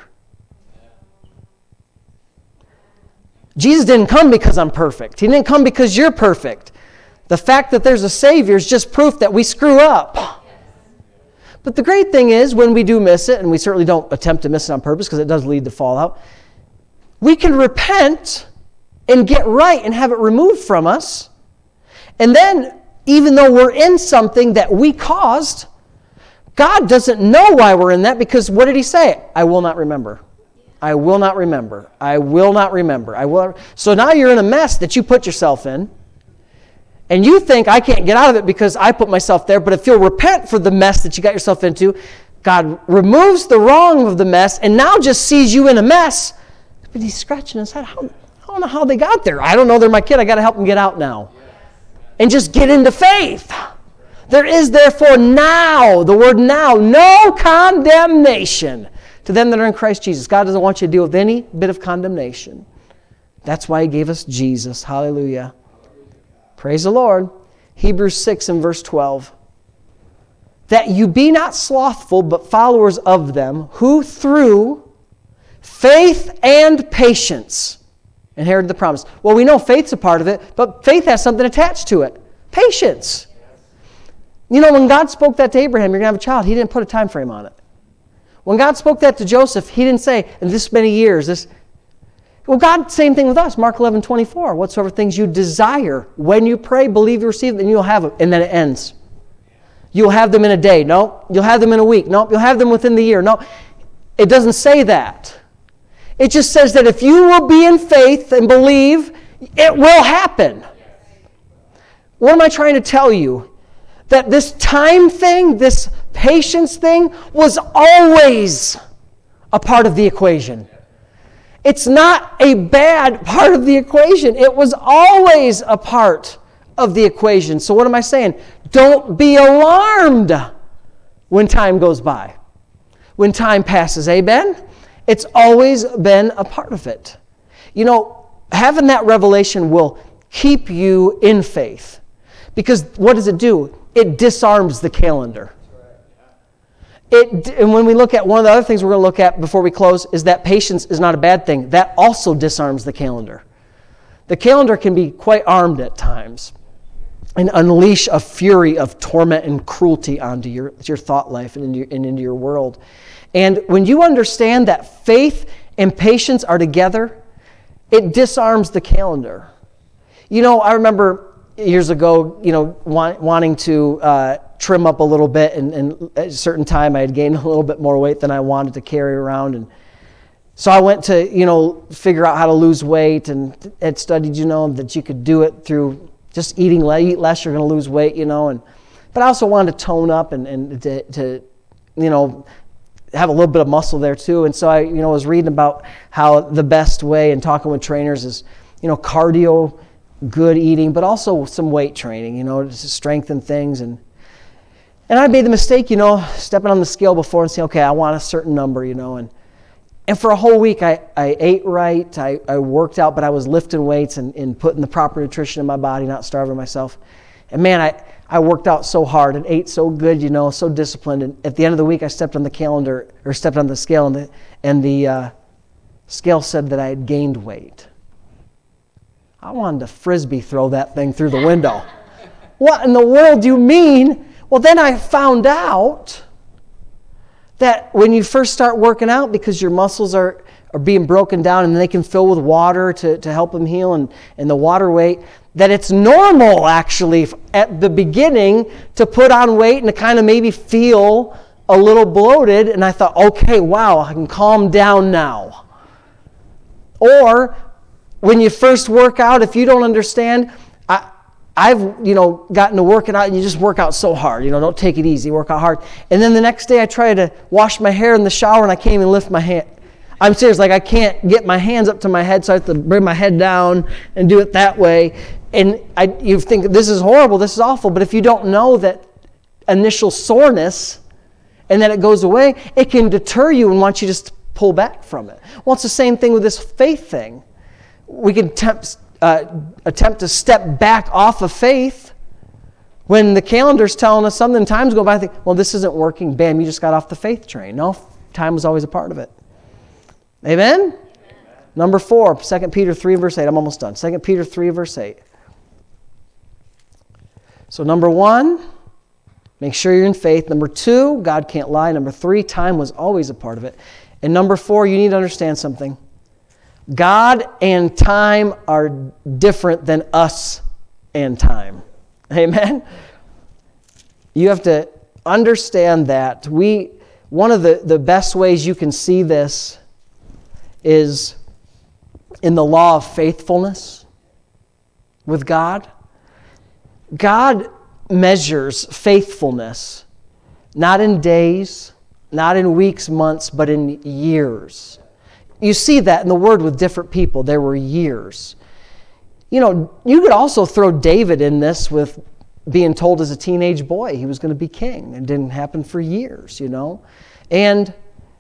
Jesus didn't come because I'm perfect. He didn't come because you're perfect. The fact that there's a Savior is just proof that we screw up. But the great thing is, when we do miss it, and we certainly don't attempt to miss it on purpose because it does lead to fallout, we can repent and get right and have it removed from us. And then, even though we're in something that we caused, God doesn't know why we're in that, because what did He say? I will not remember. I will not remember. I will not remember. So now you're in a mess that you put yourself in. And you think, I can't get out of it because I put myself there. But if you'll repent for the mess that you got yourself into, God removes the wrong of the mess and now just sees you in a mess. But He's scratching his head. I don't know how they got there. I don't know. They're my kid. I got to help them get out now. And just get into faith. There is therefore now, the word now, no condemnation to them that are in Christ Jesus. God doesn't want you to deal with any bit of condemnation. That's why He gave us Jesus. Hallelujah. Praise the Lord. Hebrews 6 and verse 12. That you be not slothful, but followers of them, who through faith and patience inherited the promise. Well, we know faith's a part of it, but faith has something attached to it. Patience. When God spoke that to Abraham, you're going to have a child, He didn't put a time frame on it. When God spoke that to Joseph, He didn't say, in this many years, Well, God, same thing with us. Mark 11:24. Whatsoever things you desire, when you pray, believe you receive, then you'll have them. And then it ends. You'll have them in a day. No. You'll have them in a week. No. You'll have them within the year. No. It doesn't say that. It just says that if you will be in faith and believe, it will happen. What am I trying to tell you? That this time thing, this patience thing, was always a part of the equation. It's not a bad part of the equation. It was always a part of the equation. So what am I saying? Don't be alarmed when time goes by. When time passes. Amen? It's always been a part of it. Having that revelation will keep you in faith. Because what does it do? It disarms the calendar. And when we look at one of the other things we're going to look at before we close is that patience is not a bad thing. That also disarms the calendar. The calendar can be quite armed at times and unleash a fury of torment and cruelty onto your thought life and into your world. And when you understand that faith and patience are together, it disarms the calendar. I remember years ago, wanting to trim up a little bit, and at a certain time I had gained a little bit more weight than I wanted to carry around, and so I went to figure out how to lose weight, and had studied that you could do it through just eat less, you're going to lose weight, but I also wanted to tone up and to have a little bit of muscle there too. And so I was reading about how the best way, and talking with trainers, is cardio, good eating, but also some weight training, to strengthen things. And I made the mistake, stepping on the scale before and saying, okay, I want a certain number, and for a whole week I ate right, I worked out, but I was lifting weights and putting the proper nutrition in my body, not starving myself. And man, I worked out so hard and ate so good, so disciplined. And at the end of the week, I stepped on the scale, and the scale said that I had gained weight. I wanted to frisbee throw that thing through the window. what in the world do you mean? Well, then I found out that when you first start working out, because your muscles are being broken down and they can fill with water to help them heal and the water weight, that it's normal actually at the beginning to put on weight and to kind of maybe feel a little bloated. And I thought, okay, wow, I can calm down now. Or when you first work out, if you don't understand, I've gotten to working out and you just work out so hard. Don't take it easy, work out hard. And then the next day I try to wash my hair in the shower and I can't even lift my hand. I'm serious, like I can't get my hands up to my head, so I have to bring my head down and do it that way. And you think, this is horrible, this is awful. But if you don't know that initial soreness and that it goes away, it can deter you and want you just to pull back from it. Well, it's the same thing with this faith thing. We can attempt to step back off of faith when the calendar's telling us something, times go by, I think, well, this isn't working. Bam, you just got off the faith train. No, time was always a part of it. Amen? Amen. Number 4, 2 Peter 3, verse 8. I'm almost done. 2 Peter 3, verse 8. So number 1, make sure you're in faith. Number 2, God can't lie. Number 3, time was always a part of it. And number 4, you need to understand something. God and time are different than us and time. Amen? You have to understand that. One of the best ways you can see this is in the law of faithfulness with God. God measures faithfulness not in days, not in weeks, months, but in years. You see that in the Word with different people. There were years. You could also throw David in this with being told as a teenage boy he was going to be king. It didn't happen for years, And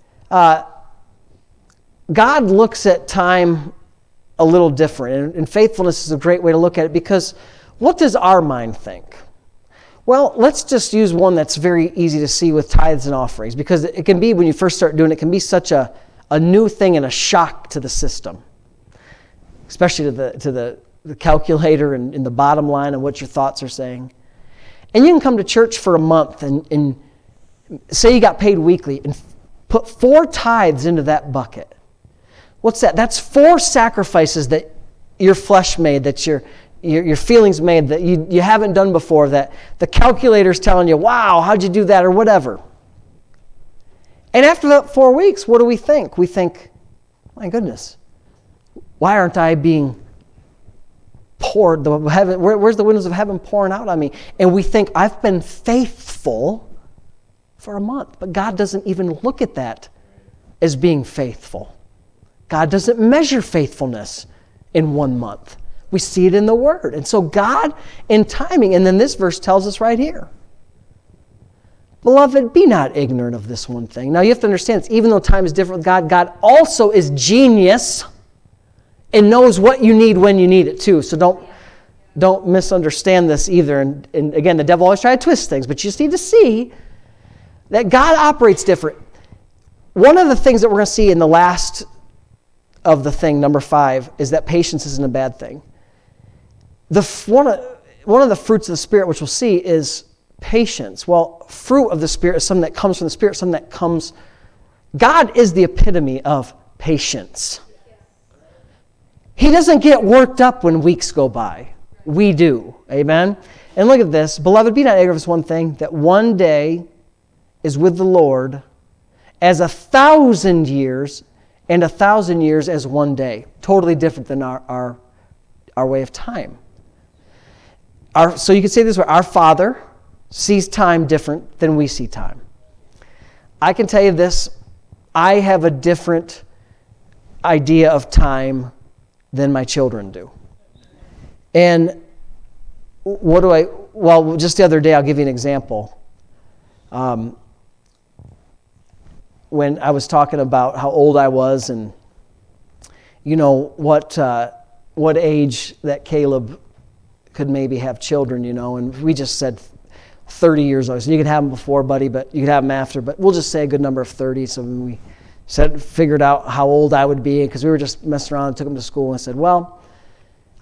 God looks at time a little different. And faithfulness is a great way to look at it, because what does our mind think? Well, let's just use one that's very easy to see with tithes and offerings, because it can be, when you first start doing it, can be such a new thing and a shock to the system, especially to the calculator and the bottom line and what your thoughts are saying. And you can come to church for a month and say you got paid weekly and put 4 tithes into that bucket. What's that? That's 4 sacrifices that your flesh made, that your feelings made, that you haven't done before, that the calculator's telling you, wow, how'd you do that, or whatever. And after that 4 weeks, what do we think? We think, my goodness, why aren't I being poured, where's the windows of heaven pouring out on me? And we think, I've been faithful for a month. But God doesn't even look at that as being faithful. God doesn't measure faithfulness in 1 month. We see it in the Word. And so God in timing, and then this verse tells us right here, beloved, be not ignorant of this one thing. Now you have to understand, even though time is different with God, God also is genius and knows what you need when you need it too. So don't misunderstand this either. And again, the devil always tries to twist things, but you just need to see that God operates different. One of the things that we're going to see in the last of the thing, number 5, is that patience isn't a bad thing. One of the fruits of the Spirit, which we'll see, is patience. Well, fruit of the Spirit is something that comes from the Spirit, something that comes... God is the epitome of patience. He doesn't get worked up when weeks go by. We do. Amen? And look at this. Beloved, be not ignorant of this one thing, that one day is with the Lord as 1,000 years, and 1,000 years as one day. Totally different than our way of time. So you can say this way, our Father sees time different than we see time. I can tell you this, I have a different idea of time than my children do. And well, just the other day, I'll give you an example. When I was talking about how old I was and, what age that Caleb could maybe have children, and we just said 30 years old. So you could have them before, buddy, but you could have them after. But we'll just say a good number of 30. So when we figured out how old I would be, because we were just messing around and took him to school, and I said, well,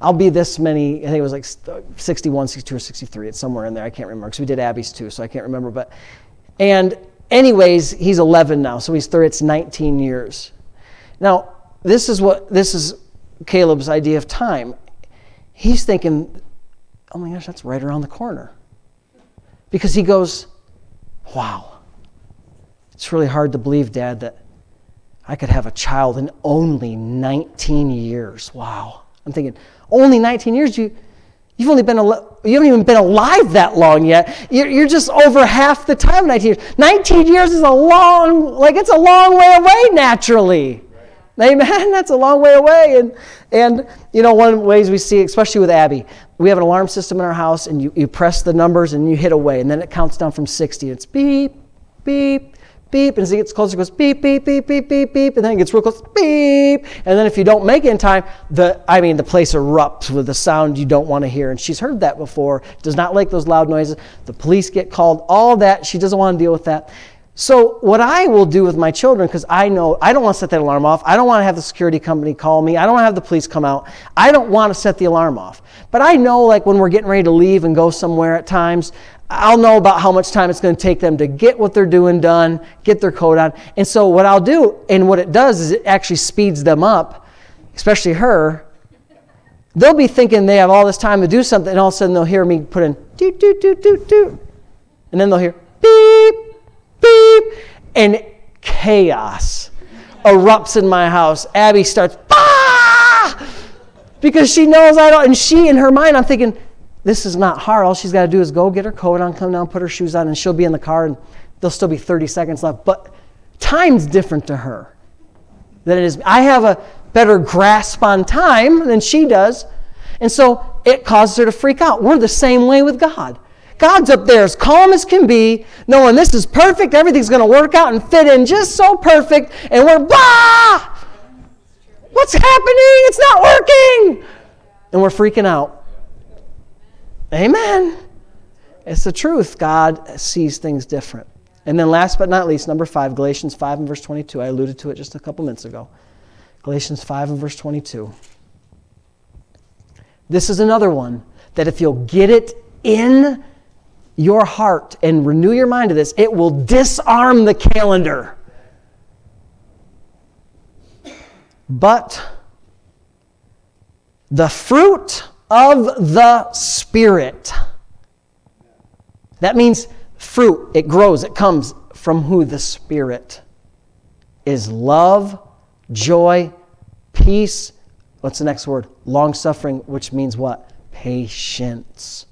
I'll be this many, I think it was like 61, 62, or 63. It's somewhere in there. I can't remember because we did Abby's too, so I can't remember. And anyways, he's 11 now, so he's 30. It's 19 years. Now, this is Caleb's idea of time. He's thinking, oh my gosh, that's right around the corner. Because he goes, wow, it's really hard to believe, Dad, that I could have a child in only 19 years. Wow. I'm thinking, only 19 years? You haven't even been alive that long yet. You're just over half the time, 19 years. 19 years is it's a long way away naturally. Right. Amen? That's a long way away. And one of the ways we see, especially with Abby, we have an alarm system in our house, and you press the numbers and you hit away, and then it counts down from 60. It's beep, beep, beep, and as it gets closer, it goes beep, beep, beep, beep, beep, beep, and then it gets real close, beep, and then if you don't make it in time, the place erupts with the sound you don't want to hear, and she's heard that before, does not like those loud noises, the police get called, all that, she doesn't want to deal with that. So what I will do with my children, because I know I don't want to set that alarm off, I don't want to have the security company call me, I don't want to have the police come out, I don't want to set the alarm off. But I know like when we're getting ready to leave and go somewhere at times, I'll know about how much time it's going to take them to get what they're doing done, get their coat on. And so what I'll do, and what it does is it actually speeds them up, especially her. They'll be thinking they have all this time to do something, and all of a sudden they'll hear me put in doot, doot, doot, doot, doot. And then they'll hear beep, beep, and chaos erupts in my house. Abby starts, because she knows I don't, and she, in her mind, I'm thinking, this is not hard. All she's got to do is go get her coat on, come down, put her shoes on, and she'll be in the car, and there'll still be 30 seconds left. But time's different to her than it is. I have a better grasp on time than she does, and so it causes her to freak out. We're the same way with God. God's up there as calm as can be, knowing this is perfect, everything's going to work out and fit in just so perfect, and we're, blah! What's happening? It's not working! And we're freaking out. Amen. It's the truth. God sees things different. And then last but not least, number 5, Galatians 5 and verse 22. I alluded to it just a couple minutes ago. Galatians 5 and verse 22. This is another one that if you'll get it in your heart and renew your mind to this, it will disarm the calendar. But the fruit of the Spirit. That means fruit. It grows. It comes from who? The Spirit. Is love, joy, peace. What's the next word? Long-suffering, which means what? Patience.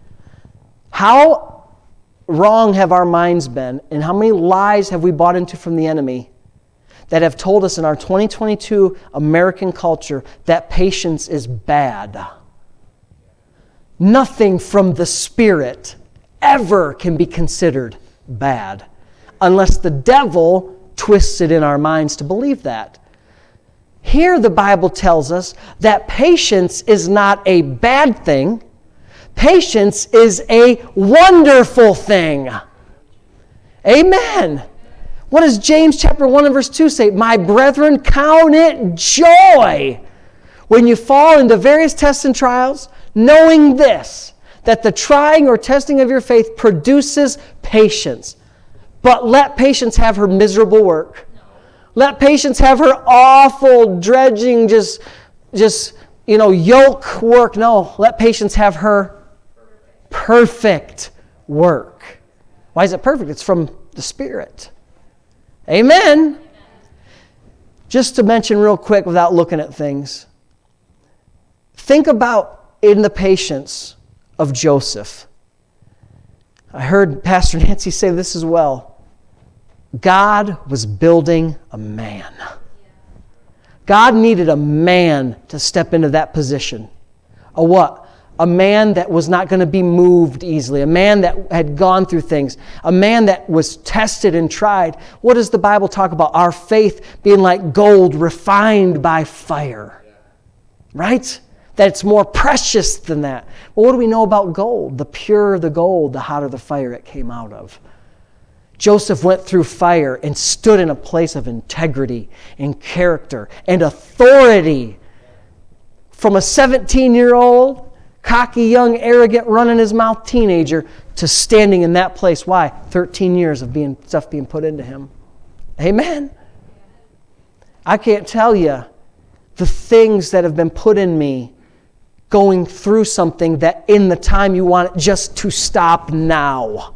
How wrong have our minds been, and how many lies have we bought into from the enemy that have told us in our 2022 American culture that patience is bad? Nothing from the Spirit ever can be considered bad unless the devil twists it in our minds to believe that. Here the Bible tells us that patience is not a bad thing. Patience is a wonderful thing. Amen. What does James chapter 1 and verse 2 say? My brethren, count it joy when you fall into various tests and trials, knowing this, that the trying or testing of your faith produces patience. But let patience have her miserable work. Let patience have her awful, dredging, just yoke work. No, let patience have her perfect work. Why is it perfect? It's from the Spirit. Amen. Just to mention real quick without looking at things. Think about in the patience of Joseph. I heard Pastor Nancy say this as well. God was building a man. God needed a man to step into that position. A what? A man that was not going to be moved easily. A man that had gone through things. A man that was tested and tried. What does the Bible talk about? Our faith being like gold refined by fire. Right? That it's more precious than that. Well, what do we know about gold? The purer the gold, the hotter the fire it came out of. Joseph went through fire and stood in a place of integrity and character and authority from a 17-year-old, cocky, young, arrogant, running his mouth teenager to standing in that place. Why? 13 years of stuff being put into him. Amen. I can't tell you the things that have been put in me going through something that in the time you want it just to stop now.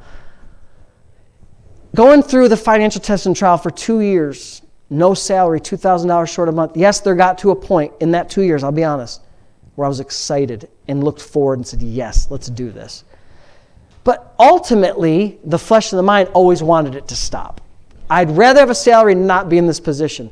Going through the financial test and trial for 2 years, no salary, $2,000 short a month. Yes, there got to a point in that 2 years, I'll be honest, where I was excited and looked forward and said, yes, let's do this. But ultimately, the flesh and the mind always wanted it to stop. I'd rather have a salary and not be in this position.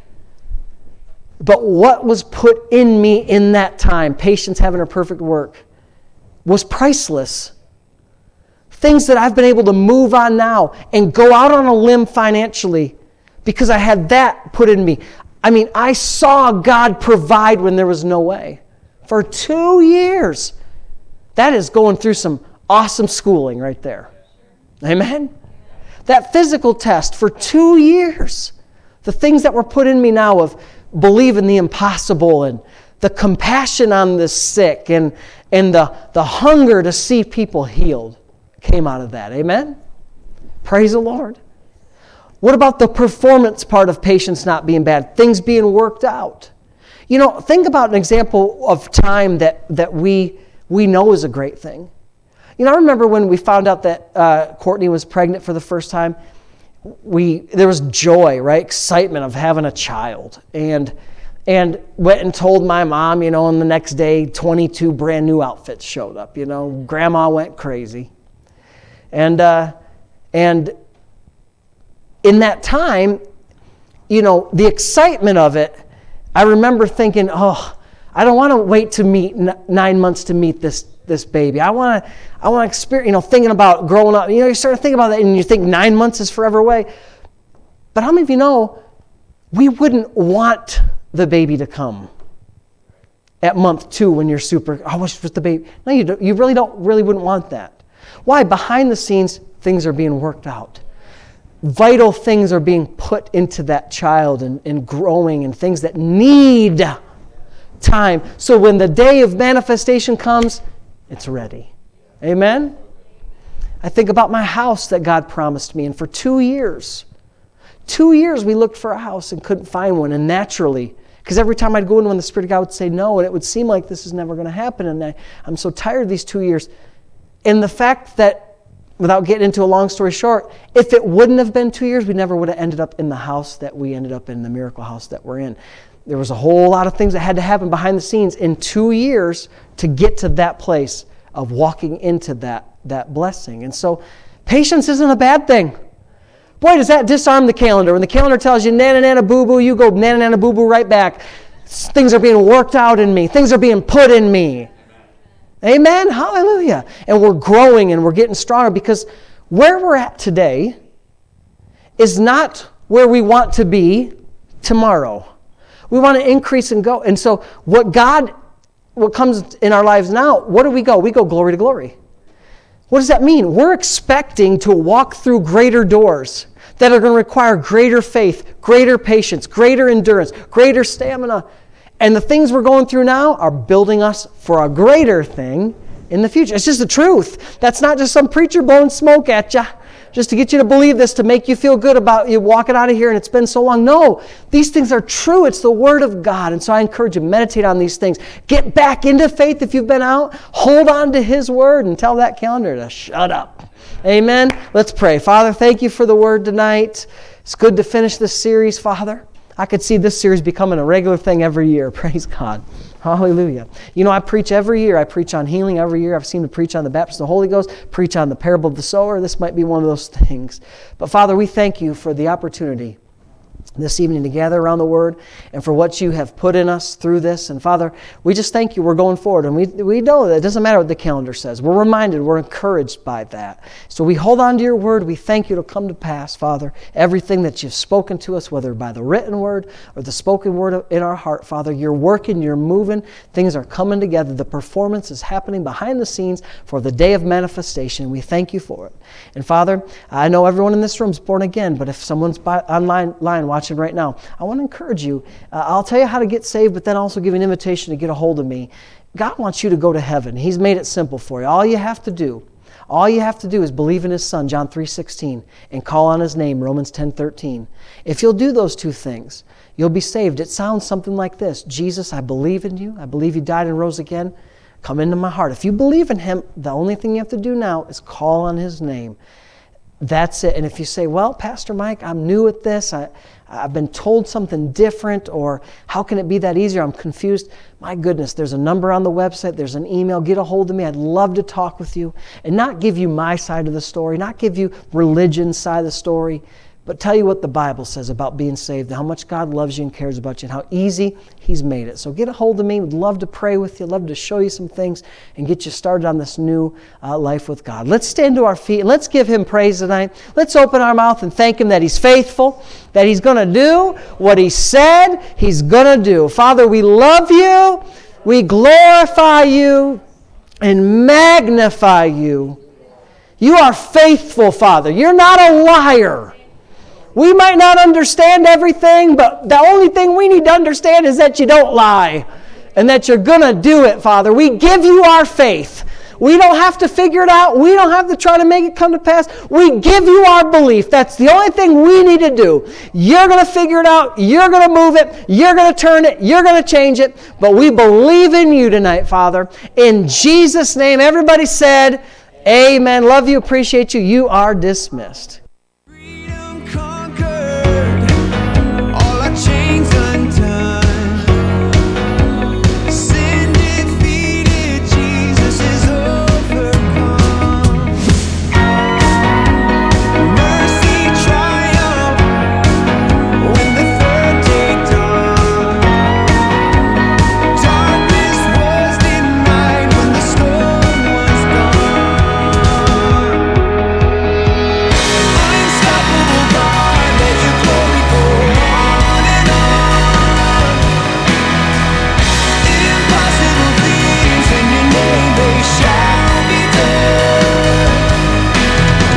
But what was put in me in that time, patience having a perfect work, was priceless. Things that I've been able to move on now and go out on a limb financially because I had that put in me. I mean, I saw God provide when there was no way. For 2 years. That is going through some awesome schooling right there. Amen? That physical test for 2 years. The things that were put in me now of believe in the impossible and the compassion on the sick and the hunger to see people healed came out of that. Amen? Praise the Lord. What about the performance part of patience not being bad? Things being worked out. You know, think about an example of time that we know is a great thing. You know, I remember when we found out that Courtney was pregnant for the first time, there was joy, right? Excitement of having a child. And went and told my mom, you know, and the next day 22 brand new outfits showed up, you know. Grandma went crazy. And in that time, you know, the excitement of it, I remember thinking, oh, I don't want to wait to meet 9 months to meet this baby. I want to experience, you know, thinking about growing up. You know, you start to think about that and you think 9 months is forever away. But how many of you know we wouldn't want the baby to come at month 2 when you're super, I wish it was the baby. No, you really wouldn't want that. Why? Behind the scenes, things are being worked out. Vital things are being put into that child and growing and things that need time. So when the day of manifestation comes, it's ready. Amen? I think about my house that God promised me, and for 2 years we looked for a house and couldn't find one, and naturally, because every time I'd go in when the Spirit of God would say no, and it would seem like this is never going to happen, and I'm so tired of these 2 years. And the fact that, without getting into a long story short, if it wouldn't have been 2 years, we never would have ended up in the house that we ended up in, the miracle house that we're in. There was a whole lot of things that had to happen behind the scenes in 2 years to get to that place of walking into that blessing. And so patience isn't a bad thing. Boy, does that disarm the calendar. When the calendar tells you nana nana boo boo, you go nana nana boo boo right back. Things are being worked out in me. Things are being put in me. Amen? Hallelujah. And we're growing and we're getting stronger because where we're at today is not where we want to be tomorrow. We want to increase and go. And so what comes in our lives now, what do? We go glory to glory. What does that mean? We're expecting to walk through greater doors that are going to require greater faith, greater patience, greater endurance, greater stamina. And the things we're going through now are building us for a greater thing in the future. It's just the truth. That's not just some preacher blowing smoke at you just to get you to believe this, to make you feel good about you walking out of here and it's been so long. No, these things are true. It's the Word of God. And so I encourage you, meditate on these things. Get back into faith if you've been out. Hold on to His Word and tell that calendar to shut up. Amen. Let's pray. Father, thank you for the Word tonight. It's good to finish this series, Father. I could see this series becoming a regular thing every year. Praise God. Hallelujah. You know, I preach every year. I preach on healing every year. I've seen to preach on the baptism of the Holy Ghost, preach on the parable of the sower. This might be one of those things. But Father, we thank you for the opportunity this evening to gather around the Word and for what you have put in us through this. And Father, we just thank you. We're going forward. And we know that it doesn't matter what the calendar says. We're reminded, we're encouraged by that. So we hold on to your Word. We thank you to come to pass, Father. Everything that you've spoken to us, whether by the written Word or the spoken Word in our heart, Father, you're working, you're moving. Things are coming together. The performance is happening behind the scenes for the day of manifestation. We thank you for it. And Father, I know everyone in this room is born again, but if someone's online watching right now, I want to encourage you. I'll tell you how to get saved, but then also give an invitation to get a hold of me. God wants you to go to heaven. He's made it simple for you. All you have to do is believe in His Son, John 3:16, and call on His name, Romans 10:13. If you'll do those two things, you'll be saved. It sounds something like this: Jesus, I believe in you. I believe you died and rose again. Come into my heart. If you believe in Him, the only thing you have to do now is call on His name. That's it. And if you say, well, Pastor Mike, I'm new at this. I've been told something different, or how can it be that easier? I'm confused. My goodness, there's a number on the website. There's an email. Get a hold of me. I'd love to talk with you and not give you my side of the story, not give you religion's side of the story, but tell you what the Bible says about being saved and how much God loves you and cares about you and how easy He's made it. So get a hold of me. Would love to pray with you, love to show you some things and get you started on this new life with God. Let's stand to our feet and let's give Him praise tonight. Let's open our mouth and thank Him that He's faithful, that He's going to do what He said He's going to do. Father, we love You. We glorify You and magnify You. You are faithful, Father. You're not a liar. We might not understand everything, but the only thing we need to understand is that You don't lie and that You're going to do it, Father. We give You our faith. We don't have to figure it out. We don't have to try to make it come to pass. We give You our belief. That's the only thing we need to do. You're going to figure it out. You're going to move it. You're going to turn it. You're going to change it. But we believe in You tonight, Father. In Jesus' name, everybody said, amen. Love you. Appreciate you. You are dismissed.